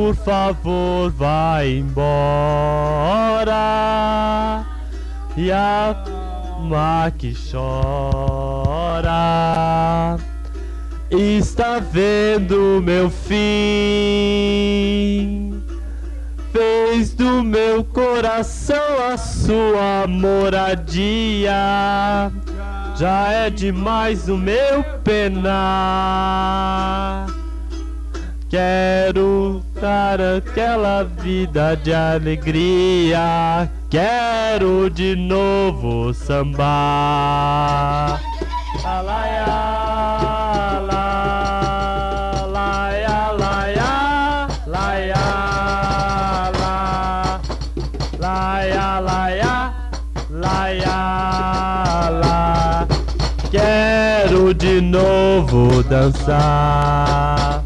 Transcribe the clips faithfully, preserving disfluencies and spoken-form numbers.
por favor, vai embora. E a alma que chora está vendo meu fim. Fez do meu coração a sua moradia. Já é demais o meu penar. Quero dar aquela vida de alegria. Quero de novo sambar. Alaia, la, laia, laia, laia, la, laia, laia, laia, la. Quero de novo dançar.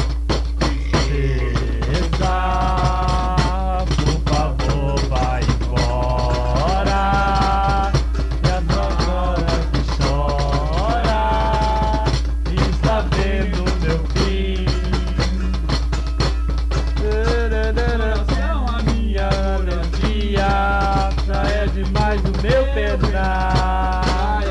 Meu penar,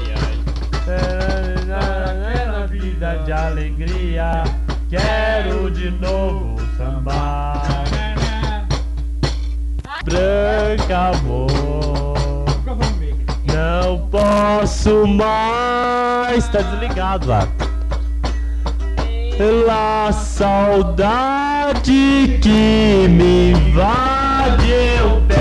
na vida de alegria, quero de novo sambar. Branca amor, não posso mais, tá desligado lá. Pela saudade que me invade, eu